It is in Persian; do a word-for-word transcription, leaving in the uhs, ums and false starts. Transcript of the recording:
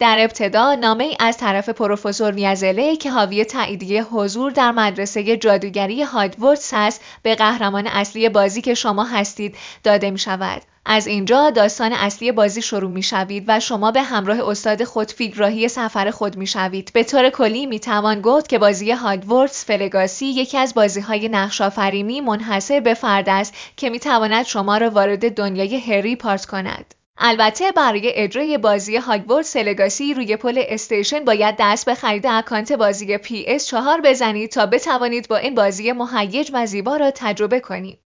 در ابتدا نامه‌ای از طرف پروفسور ویزلی که حاوی تاییدیه حضور در مدرسه جادوگری هاگوارتس است به قهرمان اصلی بازی که شما هستید داده می شود. از اینجا داستان اصلی بازی شروع می شوید و شما به همراه استاد خود فیلمراهی سفر خود می شوید. به طور کلی می توان گفت که بازی هاگوارتس لگاسی یکی از بازی‌های نقش‌آفرینی منحصر به فرد است که می تواند شما را وارد دنیای هری پارت کند. البته برای اجرای بازی هاگوارتس لگاسی روی پل استیشن باید دست به خرید اکانت بازی پی اس چهار بزنید تا بتوانید با این بازی مهیج و زیبا را تجربه کنید.